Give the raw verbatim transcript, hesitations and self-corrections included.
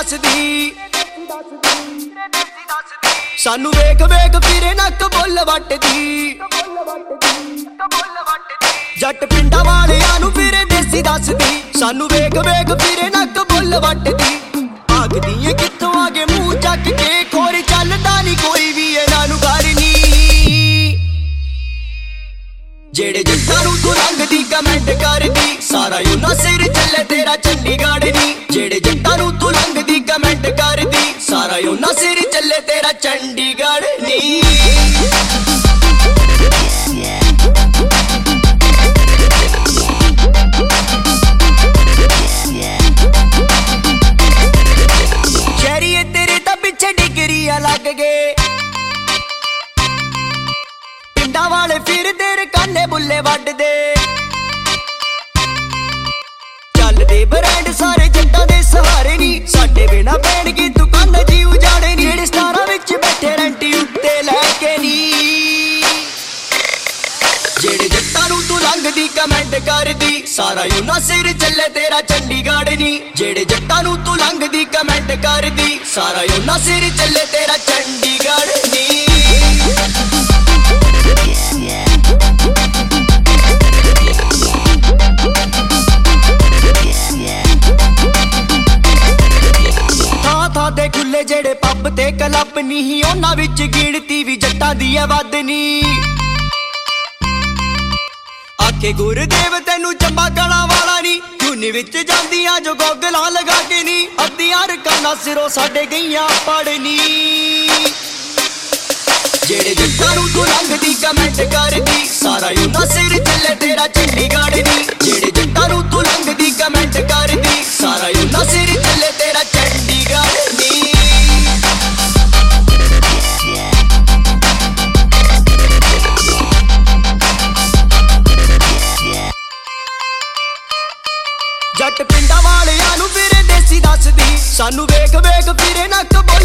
दसदी सानू वेख वेख फिरे नक बुल वटदी जट पिंडा वालियां नू फिरे देसी दसदी सानू वेख वेख फिरे नक बुल वटदी आखदी ए कित्थों आ गए मूंह चक के खोरी चलदा नहीं कोई भी इन्हां नू घर नी जेड़े जट्टां नू तू रंगदी कमेंट करदी सारा उन्हां सिर चले तेरा चंडीगढ़ नी जेड़े जट्टां नू तू रंगदी कमेंट करदी सारा उन्हां सिर चले तेरा चंडीगढ़ नी शहरीए तेरे तां पिछे डिगरियां लग गए पिंडा वाले फिर तेरे काने बुले वड्डदे चलदे ब्रांड सारे जट्टां दे सहारे नी साडे बिना पैणगे दुकान जी उजाड़े नी जेड़े स्टारां विच बैठे रेंटी उत्ते लैके नी जेड़े जट्टां नू तू रंगदी कमेंट करदी सारा उन्हां सिर चले तेरा चंडीगढ़ नी जेड़े जट्टां नू तू रंगदी कमेंट करदी सारा उन्हां सिर चले तेरा चंडीगढ़ नी खुले जेड़े पब ते क्लब नहीं उन्हां विच गिणती भी जट्टां दी वध नी आखे गुरदेव तेनू चंबा गला वाला नी जूनी विच जांदियां जो गोगलां लगा के नी अद्धियां रकाना सिरों साडे गईयां पढ़नी जेड़े जट्टां नू तू रंगदी कमेंट करदी सारा उन्हां सिर चले तेरा चंडीगढ़ नी जेड़े जट्टां नू तू रंगदी कमेंट करदी सारा उन्हां सिर चले तेरा चंडीगढ़ नी जट पिंडा वालियां नू फिरे देसी दसदी सानू वेख वेख फिरे नक